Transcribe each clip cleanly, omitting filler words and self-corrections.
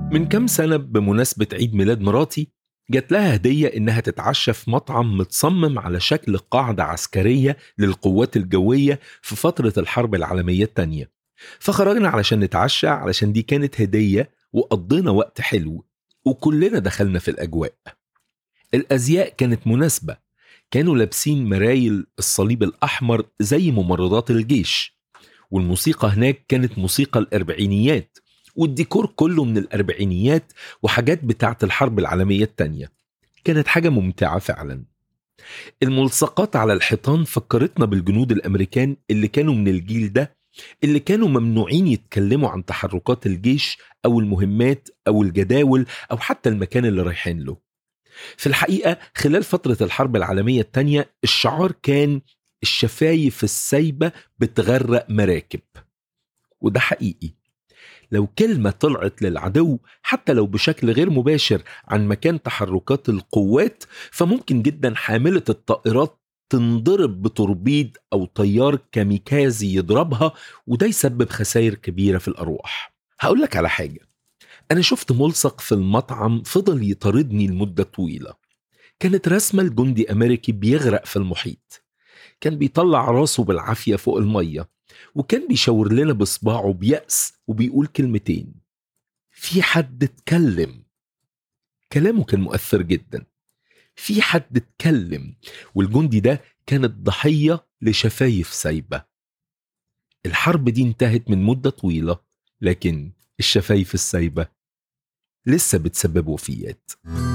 من كام سنة بمناسبة عيد ميلاد مراتي جات لها هدية إنها تتعشى في مطعم متصمم على شكل قاعدة عسكرية للقوات الجوية في فترة الحرب العالمية التانية. فخرجنا علشان نتعشى علشان دي كانت هدية، وقضينا وقت حلو وكلنا دخلنا في الأجواء. الأزياء كانت مناسبة، كانوا لابسين مرايل الصليب الأحمر زي ممرضات الجيش، والموسيقى هناك كانت موسيقى الأربعينيات، والديكور كله من الأربعينيات وحاجات بتاعت الحرب العالمية التانية. كانت حاجة ممتعة فعلا. الملصقات على الحيطان فكرتنا بالجنود الأمريكان اللي كانوا من الجيل ده، اللي كانوا ممنوعين يتكلموا عن تحركات الجيش أو المهمات أو الجداول أو حتى المكان اللي رايحين له. في الحقيقة خلال فترة الحرب العالمية التانية الشعار كان الشفايف السايبة بتغرق مراكب، وده حقيقي. لو كلمة طلعت للعدو حتى لو بشكل غير مباشر عن مكان تحركات القوات، فممكن جدا حاملة الطائرات تنضرب بتوربيد أو طيار كاميكازي يضربها، وده يسبب خسائر كبيرة في الأرواح. هقولك على حاجة، أنا شفت ملصق في المطعم فضل يطاردني لمدة طويلة. كانت رسمة لجندي أمريكي بيغرق في المحيط، كان بيطلع راسه بالعافية فوق المية، وكان بيشاور لنا بصباعه بيأس وبيقول كلمتين: في حد اتكلم. كلامه كان مؤثر جدا، في حد اتكلم، والجندي ده كانت ضحية لشفايف سايبة. الحرب دي انتهت من مدة طويلة، لكن الشفايف السايبة لسه بتسبب وفيات.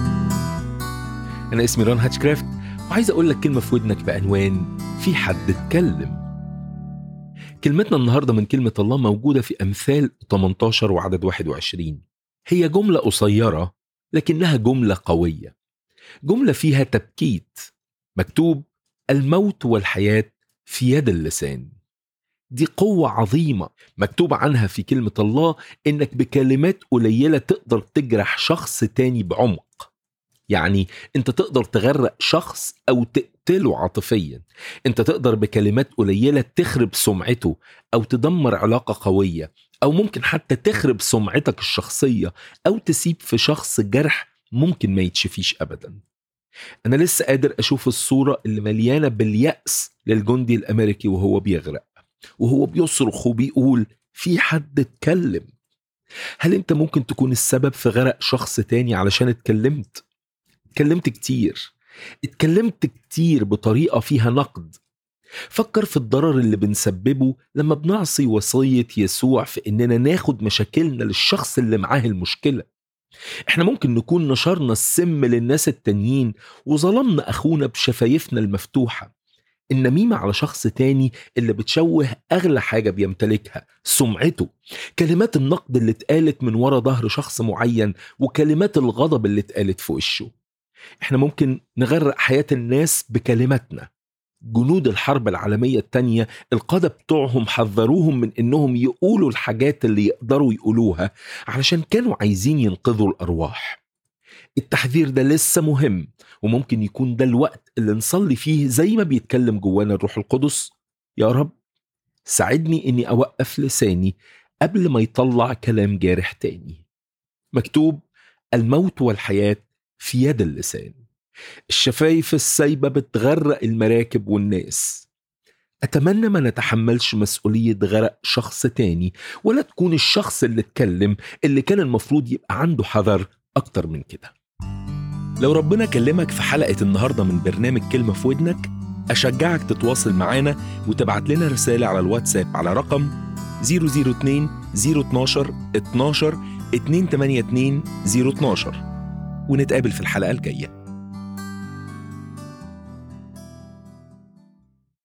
أنا اسمي ران هاتشكرافت، وعايز أقول لك كلمة في ودنك بعنوان في حد اتكلم. كلمتنا النهاردة من كلمة الله موجودة في أمثال 18 وعدد 21. هي جملة قصيرة لكنها جملة قوية، جملة فيها تبكيت. مكتوب: الموت والحياة في يد اللسان. دي قوة عظيمة مكتوب عنها في كلمة الله، إنك بكلمات قليلة تقدر تجرح شخص تاني بعمق. يعني انت تقدر تغرق شخص او تقتله عاطفيا. انت تقدر بكلمات قليلة تخرب سمعته او تدمر علاقة قوية، او ممكن حتى تخرب سمعتك الشخصية، او تسيب في شخص جرح ممكن ما يتشفيش ابدا. انا لسه قادر اشوف الصورة اللي مليانة باليأس للجندي الامريكي وهو بيغرق، وهو بيصرخ وبيقول: في حد اتكلم. هل انت ممكن تكون السبب في غرق شخص تاني علشان اتكلمت كتير بطريقة فيها نقد؟ فكر في الضرر اللي بنسببه لما بنعصي وصية يسوع في إننا ناخد مشاكلنا للشخص اللي معاه المشكلة. إحنا ممكن نكون نشرنا السم للناس التانيين وظلمنا أخونا بشفايفنا المفتوحة. النميمة على شخص تاني اللي بتشوه أغلى حاجة بيمتلكها، سمعته. كلمات النقد اللي اتقالت من ورا ظهر شخص معين، وكلمات الغضب اللي اتقالت في وشه. احنا ممكن نغرق حياة الناس بكلماتنا. جنود الحرب العالمية التانية القادة بتوعهم حذروهم من انهم يقولوا الحاجات اللي يقدروا يقولوها علشان كانوا عايزين ينقذوا الارواح. التحذير ده لسه مهم، وممكن يكون ده الوقت اللي نصلي فيه زي ما بيتكلم جوانا الروح القدس: يا رب ساعدني اني اوقف لساني قبل ما يطلع كلام جارح تاني. مكتوب: الموت والحياة في يد اللسان. الشفايف السايبة بتغرق المراكب والناس. أتمنى ما نتحملش مسؤولية غرق شخص تاني، ولا تكون الشخص اللي اتكلم اللي كان المفروض يبقى عنده حذر أكتر من كده. لو ربنا كلمك في حلقة النهاردة من برنامج كلمة في ودنك، أشجعك تتواصل معانا وتبعت لنا رسالة على الواتساب على رقم 002 012 12 282 012، ونتقابل في الحلقة الجاية.